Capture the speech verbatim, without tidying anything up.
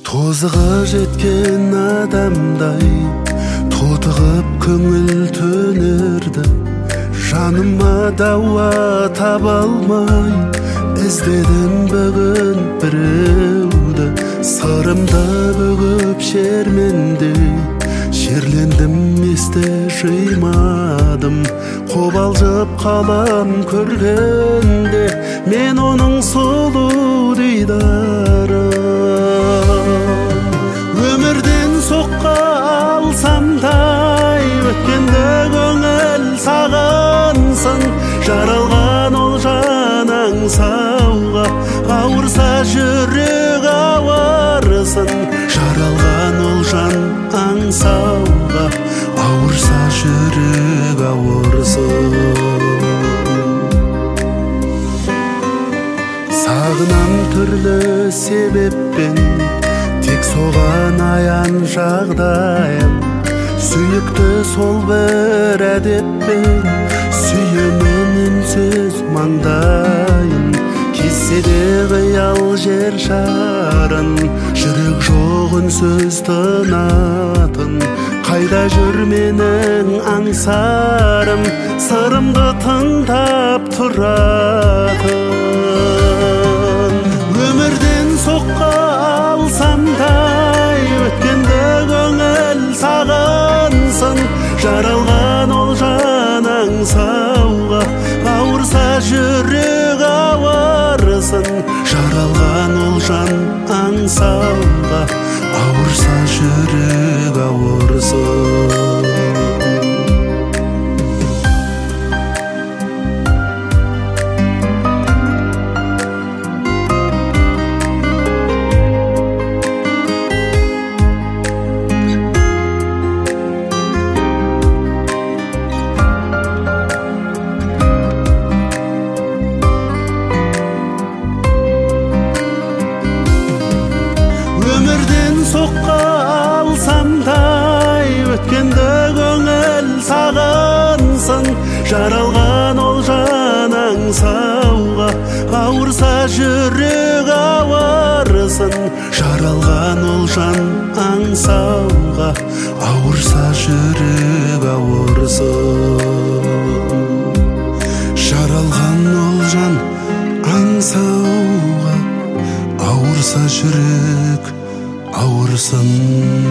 Тозыға жеткен адамдай тотығып көңіл төнерді. Жаныма дауа таба алмай іздедім бүгін біреуді. Сырымда бүгіп шерменде шерлендім, есте жимадым. Қобалжып қалам көргенде мен оның сұлу дидарын. Өмірден соққа алсамдай өткенді көңіл сағынсын. Жаралған ол жан аңсауға ауырса жүрек ауырсын. Жаралған ол жан аңсауға ауырса жүрек ауырсын. Сағынам түрлі себеппен, тек соған аян жағдайым. Сүйікті сол бір әдеппен, сүйемін үнсіз маңдайын. Кезсе де қиял жер шарын, жүрек жоқ үнсіз тынатын. Қайда жүр менің аңсарым, сырымды тыңдап тұратын. Өмірден соққа алсамдай өткенді көңіл сағынсын. Жаралған ол жан аңсауға ауырса жүрек ауырсын. Жаралған ол жан аңсауға ауырса жүрек ауырсын. Өмірден соққа алсамдай өткенді көңіл сағынсын. Жаралған ол жан аңсауға ауырса жүрек ауырсын. Жаралған ол жан аңсауға ауырса жүрек ауырсын. Жаралған ол жан аңсауға ауырса жүрек ауырсын.